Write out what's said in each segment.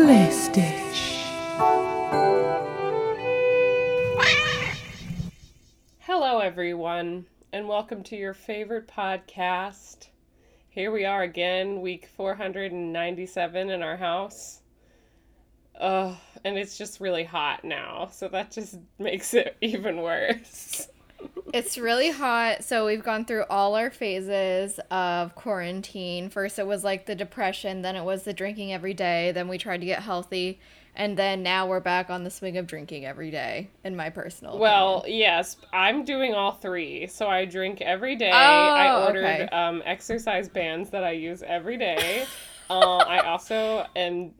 Holistish. Hello, everyone, and welcome to your favorite podcast. Here we are again, week 497 in our house. And it's just really hot now, so that just makes it even worse. It's really hot, so we've gone through all our phases of quarantine. First it was like the depression, then it was the drinking every day, then we tried to get healthy, and then now we're back on the swing of drinking every day, in my personal opinion. Yes, I'm doing all three. So I drink every day. Oh, I ordered okay. exercise bands that I use every day. I also am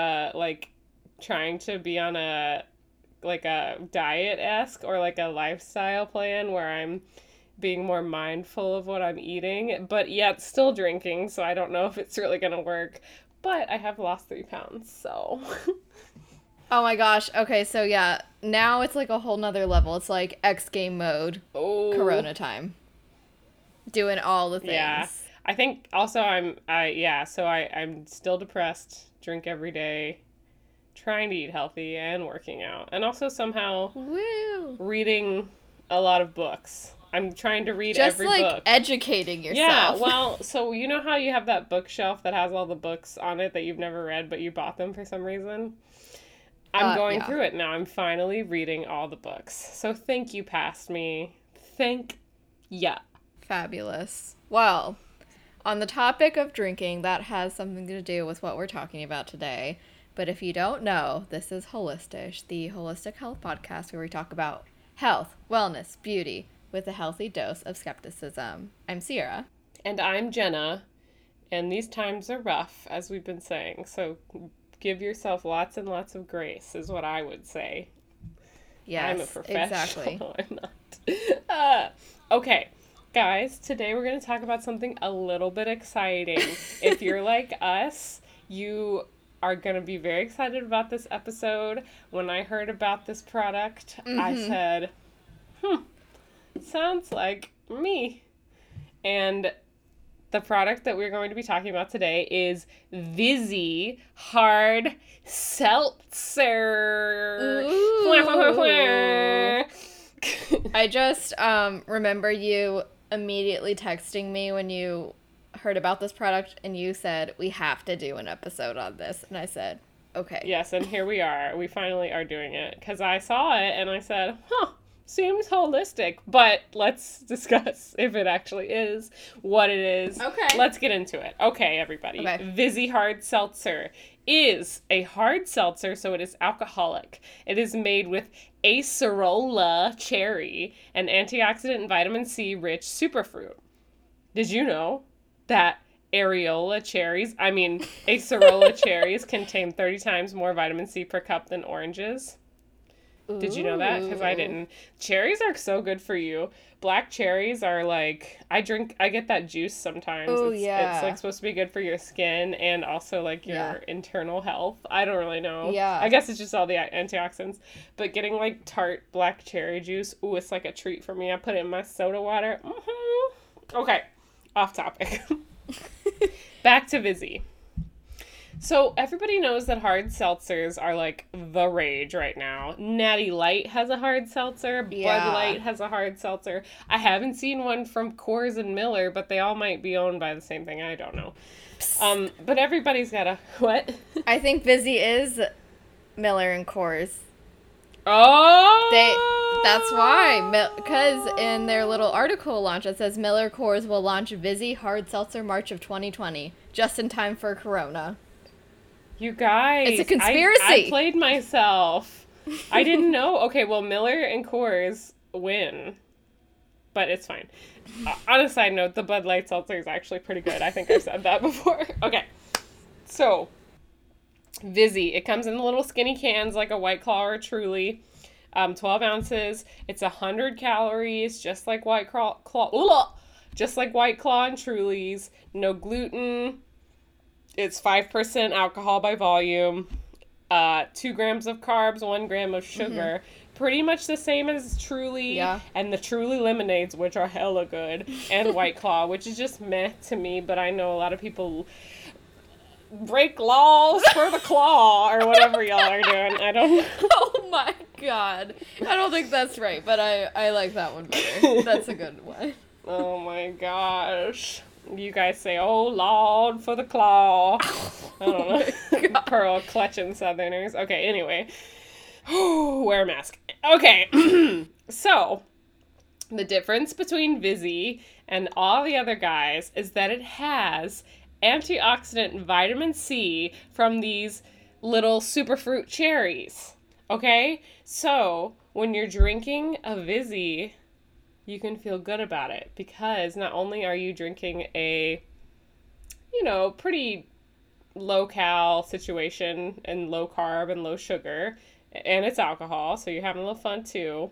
trying to be on a diet-esque or like a lifestyle plan where I'm being more mindful of what I'm eating, but yet still drinking, so I don't know if it's really gonna work. But I have lost 3 pounds, so... Oh my gosh, okay, so yeah, now it's like a whole nother level. It's like X game mode, Corona time. Doing all the things. Yeah. I think also I'm still depressed, drink every day, trying to eat healthy and working out, and also somehow reading a lot of books. I'm trying to read every book. Just educating yourself. Yeah, well, so you know how you have that bookshelf that has all the books on it that you've never read, but you bought them for some reason? I'm going through it now. I'm finally reading all the books. So thank you, past me. Thank ya. Fabulous. Well, on the topic of drinking, that has something to do with what we're talking about today. But if you don't know, this is Holistish, the holistic health podcast where we talk about health, wellness, beauty, with a healthy dose of skepticism. I'm Sierra. And I'm Jenna. And these times are rough, as we've been saying. So give yourself lots and lots of grace, is what I would say. Yes, I'm a professional. exactly. I'm not. Okay. Guys, today we're going to talk about something a little bit exciting. If you're like us, you are going to be very excited about this episode. When I heard about this product, I said, sounds like me. And the product that we're going to be talking about today is Vizzy Hard Seltzer. I just remember you immediately texting me when you heard about this product and you said, we have to do an episode on this. And I said, okay. Yes, and here we are. We finally are doing it. Because I saw it and I said, seems holistic. But let's discuss if it actually is, what it is. Okay. Let's get into it. Okay, everybody. Okay. Vizzy Hard Seltzer is a hard seltzer, so it is alcoholic. It is made with acerola cherry, an antioxidant and vitamin C rich superfruit. Did you know that acerola cherries contain 30 times more vitamin C per cup than oranges? Did you know that? Because I didn't. Cherries are so good for you. Black cherries are like, I get that juice sometimes. It's like supposed to be good for your skin and also like your internal health. I don't really know. Yeah. I guess it's just all the antioxidants. But getting like tart black cherry juice, it's like a treat for me. I put it in my soda water. Okay, off topic. Back to Vizzy. So everybody knows that hard seltzers are like the rage right now. Natty Light has a hard seltzer. Bud Light has a hard seltzer. I haven't seen one from Coors and Miller, but they all might be owned by the same thing. I don't know. But everybody's got a... What? I think Vizzy is Miller and Coors. Oh! That's why. Because in their little article launch, it says Miller Coors will launch Vizzy Hard Seltzer March of 2020, just in time for Corona. You guys. It's a conspiracy. I played myself. I didn't know. Okay, well, Miller and Coors win. But it's fine. On a side note, the Bud Light seltzer is actually pretty good. I think I've said that before. Okay. So, Vizzy. It comes in little skinny cans like a White Claw or a Truly. 12 ounces. It's 100 calories, just like White Claw. Just like White Claw and Truly's. No gluten. It's 5% alcohol by volume, 2 grams of carbs, 1 gram of sugar. Pretty much the same as Truly and the Truly lemonades, which are hella good, and White Claw, which is just meh to me, but I know a lot of people break laws for the claw or whatever y'all are doing. I don't know. Oh my god. I don't think that's right, but I like that one better. That's a good one. Oh my gosh. You guys say, oh Lord for the claw. I don't know. Pearl clutching Southerners. Okay, anyway. Wear a mask. Okay. So, the difference between Vizzy and all the other guys is that it has antioxidant vitamin C from these little superfruit cherries. Okay? So, when you're drinking a Vizzy, you can feel good about it because not only are you drinking a, pretty low-cal situation and low carb and low sugar, and it's alcohol, so you're having a little fun too,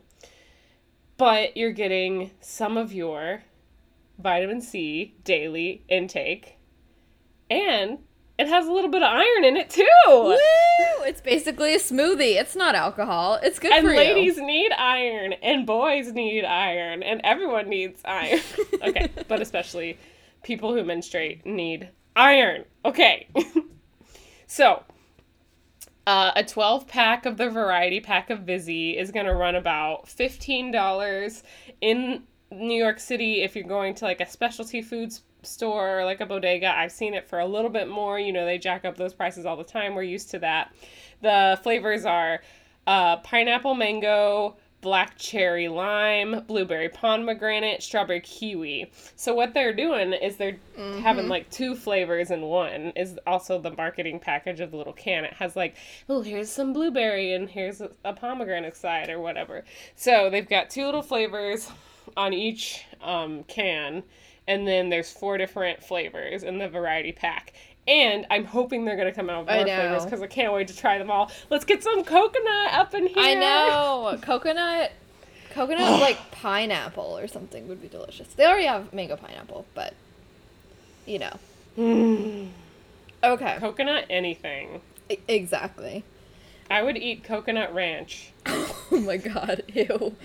but you're getting some of your vitamin C daily intake, and it has a little bit of iron in it too. Woo! It's basically a smoothie. It's not alcohol. It's good for you. And ladies need iron, and boys need iron, and everyone needs iron. Okay, but especially people who menstruate need iron. Okay. So, a 12-pack of the variety pack of Vizzy is going to run about $15 in New York City if you're going to like a specialty foods store or like a bodega. I've seen it for a little bit more. They jack up those prices all the time. We're used to that. The flavors are pineapple mango, black cherry lime, blueberry pomegranate, strawberry kiwi. So what they're doing is they're having like 2 flavors in one is also the marketing package of the little can. It has like, oh, here's some blueberry and here's a pomegranate side or whatever. So they've got 2 little flavors on each can, and then there's 4 different flavors in the variety pack. And I'm hoping they're going to come out with more flavors because I can't wait to try them all. Let's get some coconut up in here. I know. Coconut like pineapple or something would be delicious. They already have mango pineapple, but, Okay. Coconut anything. Exactly. I would eat coconut ranch. Oh my god, ew.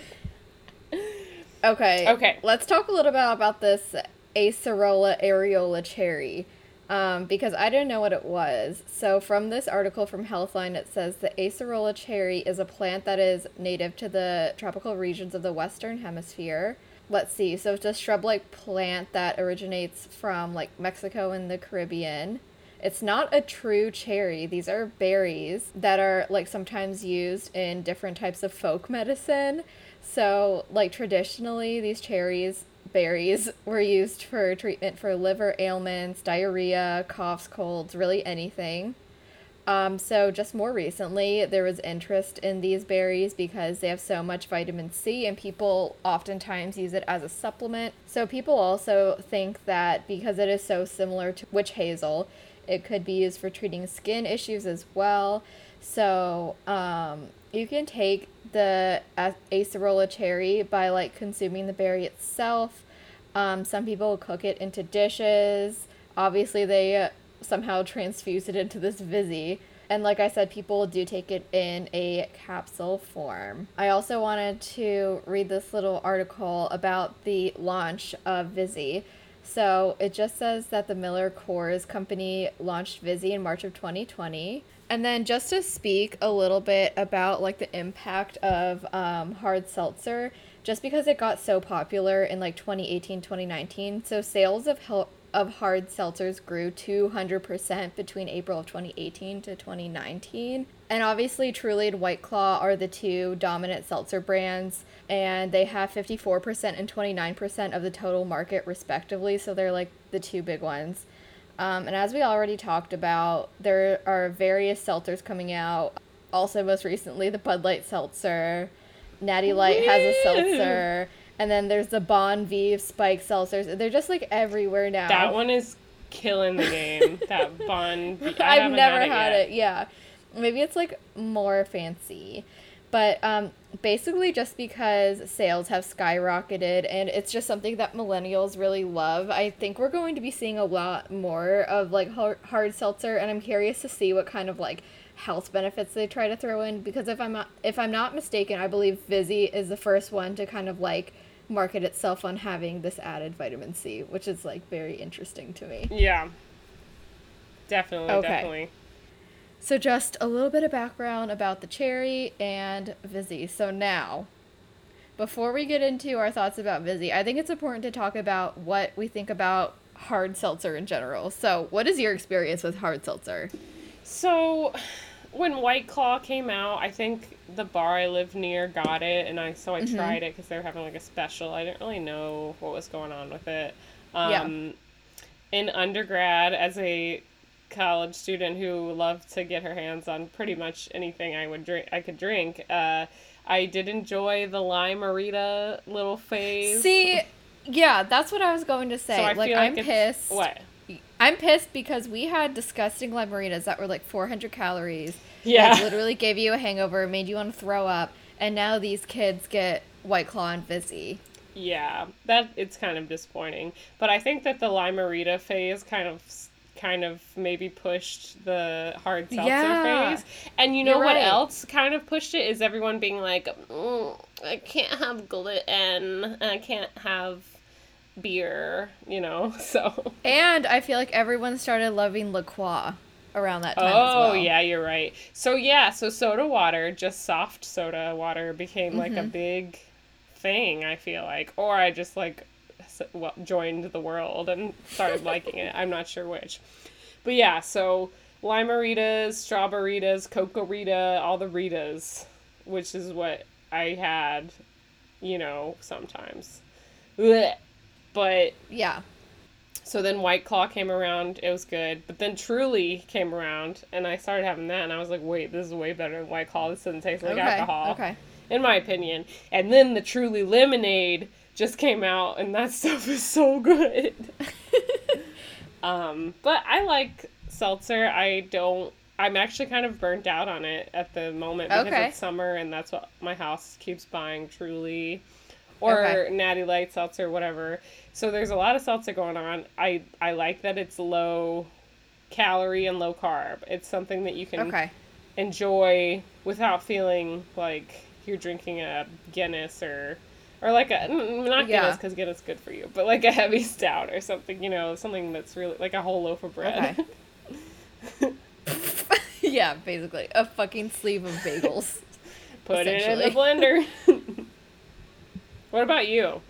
Okay. Let's talk a little bit about this Acerola areola cherry. Because I didn't know what it was. So from this article from Healthline, it says the Acerola cherry is a plant that is native to the tropical regions of the Western Hemisphere. Let's see. So it's a shrub-like plant that originates from like Mexico and the Caribbean. It's not a true cherry. These are berries that are like sometimes used in different types of folk medicine. So like traditionally, these berries were used for treatment for liver ailments, diarrhea, coughs, colds, really anything. So just more recently, there was interest in these berries because they have so much vitamin C and people oftentimes use it as a supplement. So people also think that because it is so similar to witch hazel, it could be used for treating skin issues as well. So you can take the acerola cherry by like consuming the berry itself. Some people cook it into dishes. Obviously they somehow transfuse it into this Vizzy. And like I said, people do take it in a capsule form. I also wanted to read this little article about the launch of Vizzy. So it just says that the Miller Coors company launched Vizzy in March of 2020. And then just to speak a little bit about like the impact of hard seltzer, just because it got so popular in like 2018, 2019. So sales of hard seltzers grew 200% between April of 2018 to 2019. And obviously Truly and White Claw are the 2 dominant seltzer brands, and they have 54% and 29% of the total market respectively. So they're like the 2 big ones. And as we already talked about, there are various seltzers coming out. Also, most recently, the Bud Light seltzer. Natty Light has a seltzer. And then there's the Bon Vive Spike seltzers. They're just, like, everywhere now. That one is killing the game. That Bon Vive. I've never had it. Yeah. Maybe it's, like, more fancy. But basically just because sales have skyrocketed and it's just something that millennials really love, I think we're going to be seeing a lot more of like hard seltzer, and I'm curious to see what kind of like health benefits they try to throw in, because if I'm not mistaken, I believe Vizzy is the first one to kind of like market itself on having this added vitamin C, which is like very interesting to me. Yeah. Definitely, Okay. definitely. So just a little bit of background about the cherry and Vizzy. So now, before we get into our thoughts about Vizzy, I think it's important to talk about what we think about hard seltzer in general. So what is your experience with hard seltzer? So, when White Claw came out, I think the bar I live near got it, and I tried it because they were having like a special. I didn't really know what was going on with it. Yeah. In undergrad, as a college student who loved to get her hands on pretty much anything I could drink. I did enjoy the Lime-A-Rita little phase. See, yeah, that's what I was going to say. So I like, feel I'm like pissed. What? I'm pissed because we had disgusting Lime-A-Ritas that were like 400 calories. Yeah. Like, literally gave you a hangover, made you want to throw up, and now these kids get White Claw and Vizzy. Yeah, it's kind of disappointing. But I think that the Lime-A-Rita phase kind of maybe pushed the hard seltzer phase. And you know You're what right. else kind of pushed it is everyone being like, I can't have gluten, and I can't have beer, so. And I feel like everyone started loving La Croix around that time as well. Oh, yeah, you're right. So soda water, just soft soda water, became like a big thing, I feel like. Or I just joined the world and started liking it. I'm not sure which. But yeah, so Lime-A-Ritas, Strawberritas, Coco-Rita, all the Ritas, which is what I had, sometimes. Blech. But Yeah. so then White Claw came around, it was good. But then Truly came around, and I started having that, and I was like, wait, this is way better than White Claw. This doesn't taste like alcohol. Okay. In my opinion. And then the Truly Lemonade just came out, and that stuff is so good. But I like seltzer. I'm actually kind of burnt out on it at the moment because it's summer, and that's what my house keeps buying, Truly. Or Natty Light seltzer, whatever. So there's a lot of seltzer going on. I like that it's low calorie and low carb. It's something that you can enjoy without feeling like you're drinking a Guinness or like not Guinness because Guinness is good for you, but like a heavy stout or something, something that's really like a whole loaf of bread. Okay. Yeah, basically. A fucking sleeve of bagels. Put it in the blender. What about you?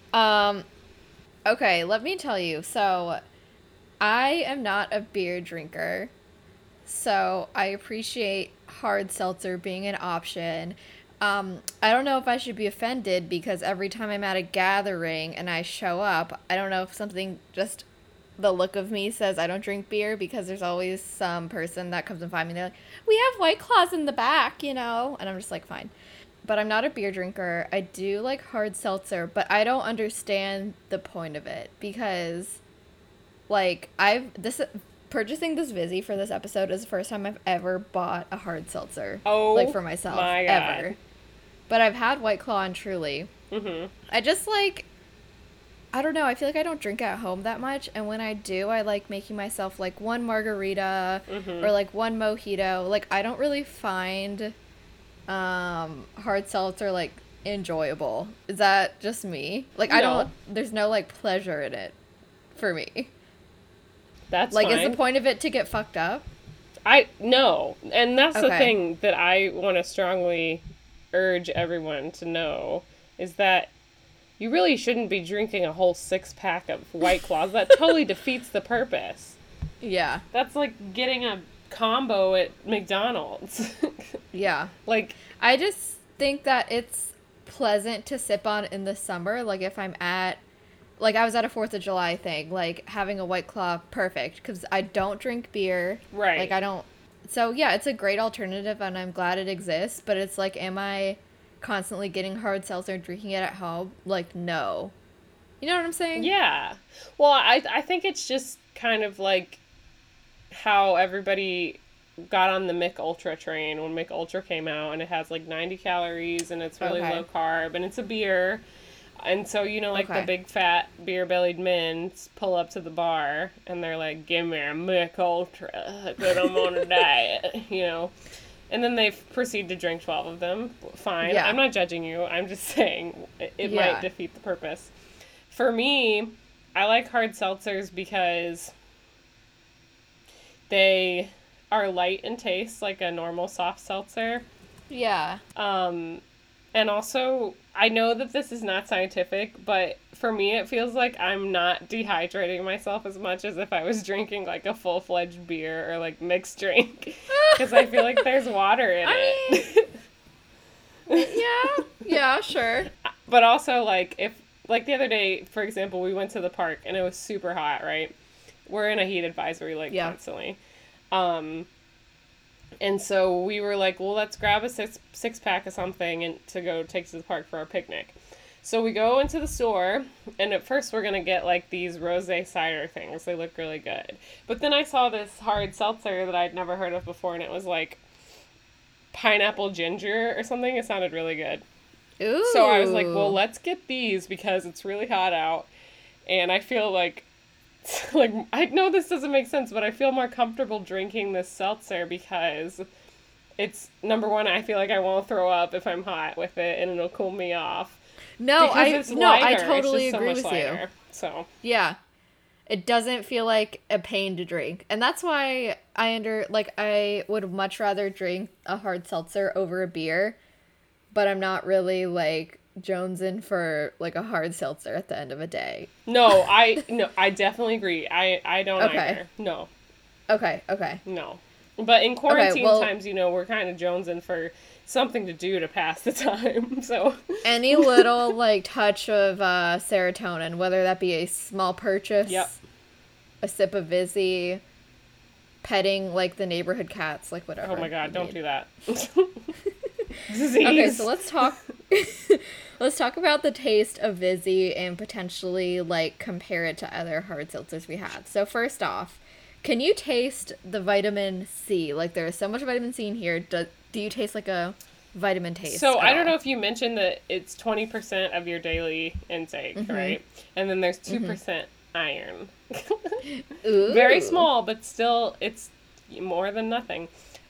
Okay, let me tell you. So, I am not a beer drinker, so I appreciate hard seltzer being an option. I don't know if I should be offended because every time I'm at a gathering and I show up, I don't know if something just the look of me says I don't drink beer because there's always some person that comes and find me. They're like, we have White Claws in the back, and I'm just like, fine. But I'm not a beer drinker. I do like hard seltzer, but I don't understand the point of it because, like, purchasing this Vizzy for this episode is the first time I've ever bought a hard seltzer. Oh, like for myself, my God. ever. But I've had White Claw and Truly. Mm-hmm. I just I don't know. I feel like I don't drink at home that much, and when I do, I like making myself like one margarita or like one mojito. Like I don't really find hard seltzer like enjoyable. Is that just me? Like No. there's no like pleasure in it for me. That's like fine. Is the point of it to get fucked up? No. And that's the thing that I want to strongly urge everyone to know is that you really shouldn't be drinking a whole 6-pack of White Claws. That totally defeats the purpose. Yeah. That's like getting a combo at McDonald's. Yeah. Like, I just think that it's pleasant to sip on in the summer. Like, if I'm at, like, I was at a 4th of July thing, like, having a White Claw, perfect. Because I don't drink beer. right. Like, I don't. So, yeah, it's a great alternative, and I'm glad it exists. But it's like, am I constantly getting hard seltzer and drinking it at home? Like, no. You know what I'm saying? Yeah. Well, I think it's just kind of like how everybody got on the Mick Ultra train when Mick Ultra came out, and it has like 90 calories and it's really low carb and it's a beer. And so, the big fat beer bellied men pull up to the bar and they're like, give me a Mick Ultra because I'm on a diet, And then they proceed to drink 12 of them. Fine. Yeah. I'm not judging you. I'm just saying it might defeat the purpose. For me, I like hard seltzers because They are light in taste, like a normal soft seltzer. Yeah. And also, I know that this is not scientific, but for me, it feels like I'm not dehydrating myself as much as if I was drinking, like, a full-fledged beer or, like, mixed drink. Because I feel like there's water in it. Yeah, sure. But also, like, if, like, the other day, for example, we went to the park, and it was super hot, right? We're in a heat advisory, like, constantly. And so we were like, well, let's grab a six-pack of something and to go take to the park for our picnic. So we go into the store, and at first we're going to get, like, these rosé cider things. They look really good. But then I saw this hard seltzer that I'd never heard of before, and it was, like, pineapple ginger or something. It sounded really good. Ooh. So I was like, well, let's get these because it's really hot out. And I feel like, I know this doesn't make sense, but I feel more comfortable drinking this seltzer because it's, number one, I feel like I won't throw up if I'm hot with it and it'll cool me off. No, I totally so agree with lighter, you. So. Yeah. It doesn't feel like a pain to drink. And that's why I would much rather drink a hard seltzer over a beer, but I'm not really, like, jonesing for, like, a hard seltzer at the end of a day. No, I definitely agree. I don't either. No. Okay. No. But in quarantine times, we're kind of jonesing for something to do to pass the time, so. Any little, like, touch of serotonin, whether that be a small purchase, a sip of Vizzy, petting, like, the neighborhood cats, like, whatever. Oh my god, don't do that. Disease. Okay, so let's talk about the taste of Vizzy and potentially, like, compare it to other hard seltzers we had. So first off, can you taste the vitamin C? Like, there's so much vitamin C in here. Do you taste like a vitamin taste? So I don't know if you mentioned that it's 20% of your daily intake, right? And then there's 2% iron. Ooh. Very small, but still, it's more than nothing.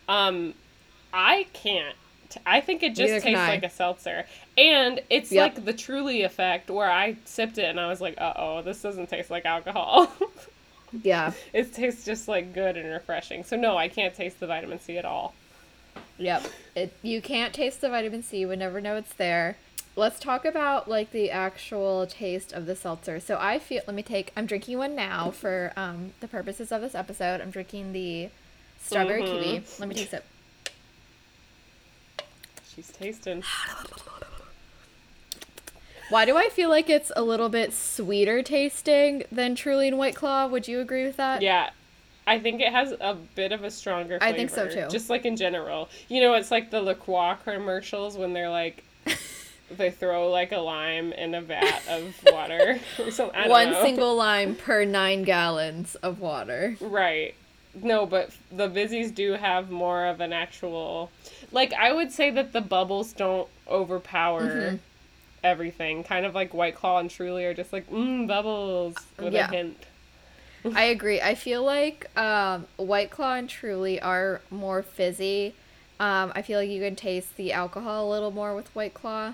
I can't. I think it just tastes like a seltzer. And it's like the Truly effect where I sipped it and I was like, uh-oh, this doesn't taste like alcohol. Yeah. It tastes just, like, good and refreshing. So, no, I can't taste the vitamin C at all. Yep. You can't taste the vitamin C. You would never know it's there. Let's talk about, like, the actual taste of the seltzer. So I'm drinking one now for the purposes of this episode. I'm drinking the strawberry kiwi. Let me taste it. She's tasting. Why do I feel like it's a little bit sweeter tasting than Truly and White Claw? Would you agree with that? Yeah. I think it has a bit of a stronger flavor. I think so, too. Just, like, in general. It's like the La Croix commercials when they're, like, they throw, like, a lime in a vat of water or something. I don't know. Single lime per 9 gallons of water. Right. No, but the Vizzies do have more of an actual... Like, I would say that the bubbles don't overpower everything. Kind of like White Claw and Truly are just like, bubbles with a hint. I agree. I feel like White Claw and Truly are more fizzy. I feel like you can taste the alcohol a little more with White Claw.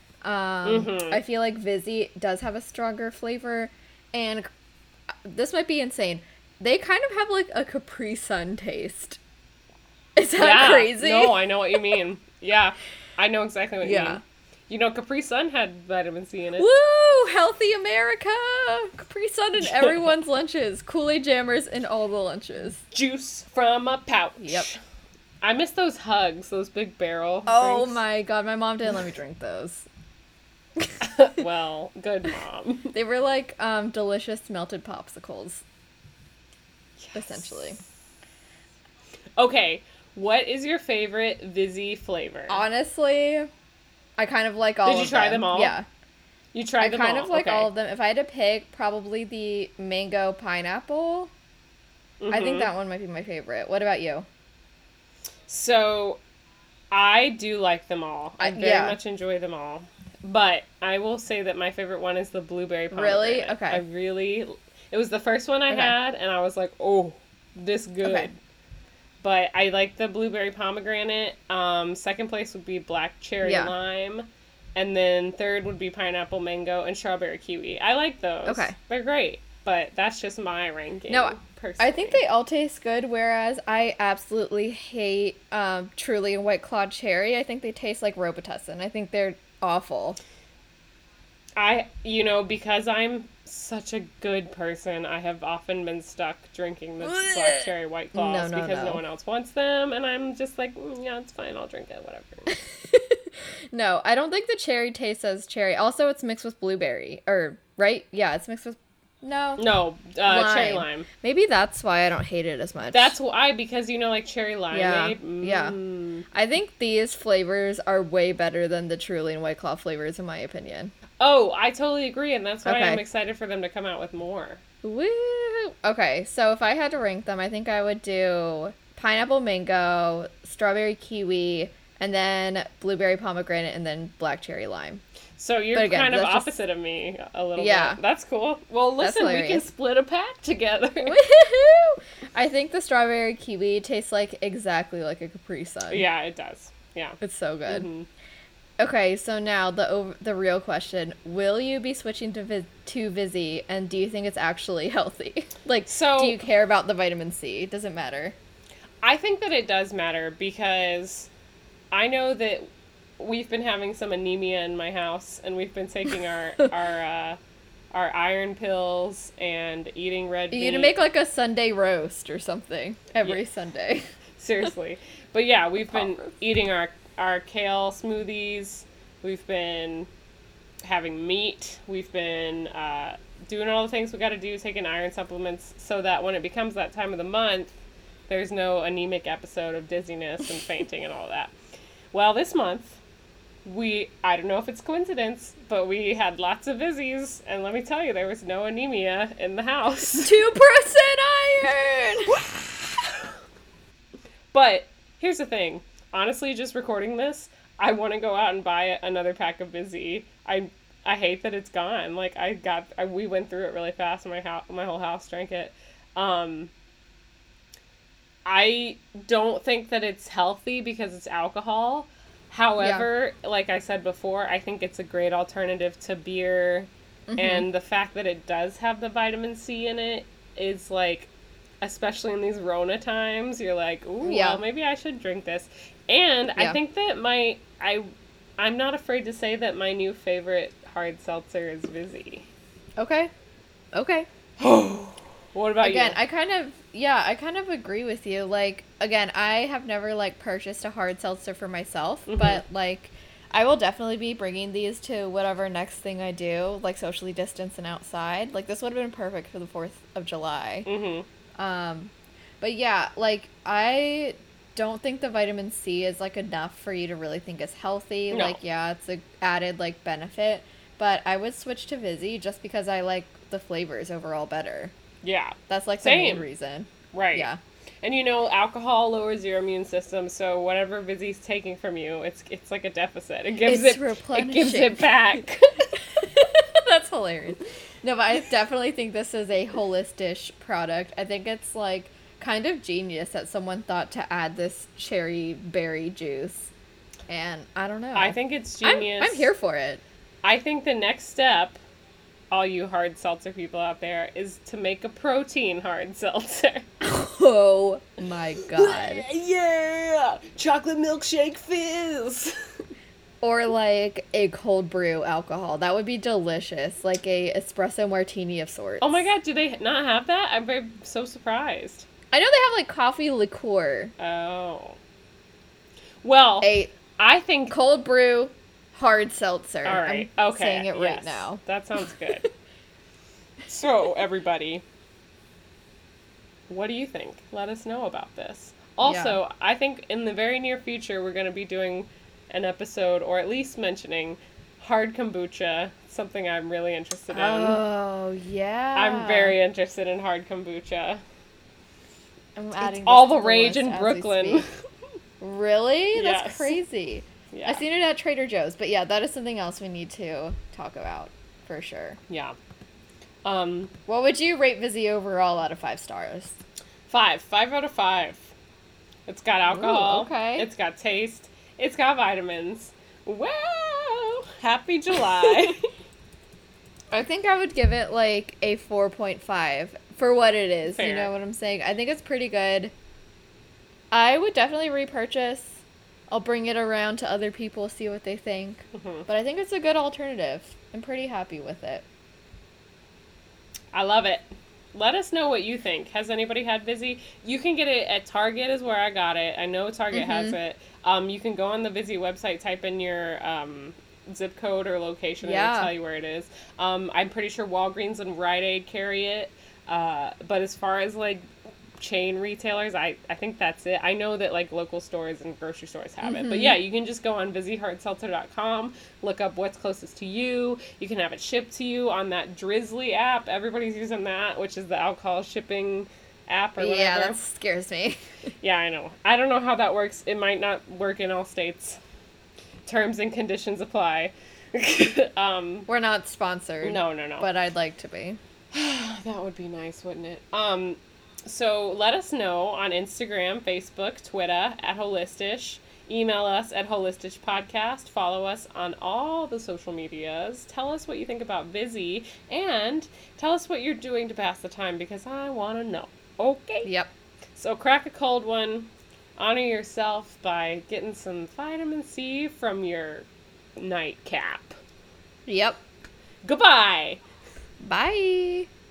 I feel like Vizzy does have a stronger flavor. And this might be insane. They kind of have, like, a Capri Sun taste. Is that crazy? No, I know what you mean. Yeah, I know exactly what you mean. Capri Sun had vitamin C in it. Woo! Healthy America! Capri Sun in everyone's lunches. Kool-Aid jammers in all the lunches. Juice from a pouch. Yep. I miss those hugs, those big barrel Oh drinks. my god, my mom didn't let me drink those. Well, good mom. They were like delicious melted popsicles. Yes. Essentially. Okay, what is your favorite Vizzy flavor? Honestly, I kind of like all of them. Did you try them all? Yeah. You tried them all? I kind of like all of them. If I had to pick, probably the mango pineapple. I think that one might be my favorite. What about you? So, I do like them all. I very much enjoy them all. But I will say that my favorite one is the blueberry pomegranate. Really? Okay. It was the first one I had, and I was like, oh, this good. Okay. But I like the blueberry pomegranate. Second place would be black cherry lime. And then third would be pineapple mango and strawberry kiwi. I like those. Okay. They're great. But that's just my ranking. No, personally. I think they all taste good, whereas I absolutely hate Truly and White Claw Cherry. I think they taste like Robitussin. I think they're awful. Because I'm such a good person, I have often been stuck drinking the Black Cherry White Claws because no one else wants them, and I'm just like, yeah, it's fine, I'll drink it, whatever. No, I don't think the cherry tastes as cherry. Also, it's mixed with blueberry. Right? Yeah, it's mixed with... No, cherry lime. Maybe that's why I don't hate it as much. That's why, because like cherry limeade. Yeah. I think these flavors are way better than the Truly and White Claw flavors, in my opinion. Oh, I totally agree, and that's why I'm excited for them to come out with more. Woo! Okay, so if I had to rank them, I think I would do pineapple mango, strawberry kiwi, and then blueberry pomegranate, and then black cherry lime. So you're kind of opposite of me a little bit. That's cool. Well, listen, we can split a pack together. Woohoo! I think the strawberry kiwi tastes exactly like a Capri Sun. Yeah, it does. Yeah. It's so good. Mm-hmm. Okay, so now the real question: will you be switching to Vizzy, and do you think it's actually healthy? Do you care about the vitamin C? Does it matter? I think that it does matter because I know that we've been having some anemia in my house, and we've been taking our iron pills and eating red meat. You're gonna make a Sunday roast or something every Sunday. Seriously, but yeah, we've been eating our kale smoothies. We've been having meat. We've been doing all the things we got to do, taking iron supplements, so that when it becomes that time of the month, there's no anemic episode of dizziness and fainting and all that. Well, this month, I don't know if it's coincidence, but we had lots of Vizzies, and let me tell you, there was no anemia in the house. 2% iron! But here's the thing. Honestly, just recording this, I want to go out and buy another pack of Vizzy. I hate that it's gone. We went through it really fast, and my whole house drank it. I don't think that it's healthy because it's alcohol. However, like I said before, I think it's a great alternative to beer. Mm-hmm. And the fact that it does have the vitamin C in it is especially in these Rona times, you're like, ooh, well, maybe I should drink this. And I think that I'm not afraid to say that my new favorite hard seltzer is Vizzy. Okay. What about you? Again, I kind of agree with you. Again, I have never, purchased a hard seltzer for myself, mm-hmm. but, I will definitely be bringing these to whatever next thing I do, socially distance and outside. This would have been perfect for the 4th of July. Mm-hmm. But yeah, I don't think the vitamin C is, enough for you to really think it's healthy. No. It's a added, benefit, but I would switch to Vizzy just because I like the flavors overall better. Yeah. That's, the main reason. Right. Yeah. And, alcohol lowers your immune system, so whatever Vizzy's taking from you, it's like a deficit. It gives it back. That's hilarious. No, but I definitely think this is a Holistish product. I think it's, kind of genius that someone thought to add this cherry berry juice. And I don't know. I think it's genius. I'm here for it. I think the next step, all you hard seltzer people out there, is to make a protein hard seltzer. Oh my god. Yeah! Chocolate milkshake fizz! Or a cold brew alcohol. That would be delicious. A espresso martini of sorts. Oh my god, do they not have that? I'm so surprised. I know they have coffee liqueur. Oh. Well, I think cold brew hard seltzer. All right. I'm okay. saying it right now. That sounds good. So, everybody, what do you think? Let us know about this. Also, I think in the very near future, we're going to be doing an episode, or at least mentioning, hard kombucha, something I'm really interested in. Oh, yeah. I'm very interested in hard kombucha. I'm adding it's all the rage in Brooklyn. Really? Yes. That's crazy. Yeah. I've seen it at Trader Joe's, but yeah, that is something else we need to talk about, for sure. Yeah. What would you rate Vizzy overall out of 5 stars? 5 out of 5. It's got alcohol. Ooh, okay. It's got taste. It's got vitamins. Wow! Happy July. I think I would give it a 4.5 for what it is. Fair. You know what I'm saying? I think it's pretty good. I would definitely repurchase. I'll bring it around to other people, see what they think. Mm-hmm. But I think it's a good alternative. I'm pretty happy with it. I love it. Let us know what you think. Has anybody had Vizzy? You can get it at Target is where I got it. I know Target has it. You can go on the Vizzy website, type in your zip code or location, and it'll tell you where it is. I'm pretty sure Walgreens and Rite Aid carry it. But as far as, like, chain retailers, I think that's it. I know that, like, local stores and grocery stores have it. But yeah, you can just go on VizzyHardSeltzer.com, look up what's closest to you. You can have it shipped to you on that Drizzly app. Everybody's using that, which is the alcohol shipping app or whatever. Yeah, that scares me. Yeah, I know. I don't know how that works. It might not work in all states. Terms and conditions apply. We're not sponsored. No. But I'd like to be. That would be nice, wouldn't it? So let us know on Instagram, Facebook, Twitter, at Holistish. Email us at holistishpodcast. Follow us on all the social medias. Tell us what you think about Vizzy. And tell us what you're doing to pass the time, because I want to know. Okay? Yep. So crack a cold one. Honor yourself by getting some vitamin C from your nightcap. Yep. Goodbye! Bye.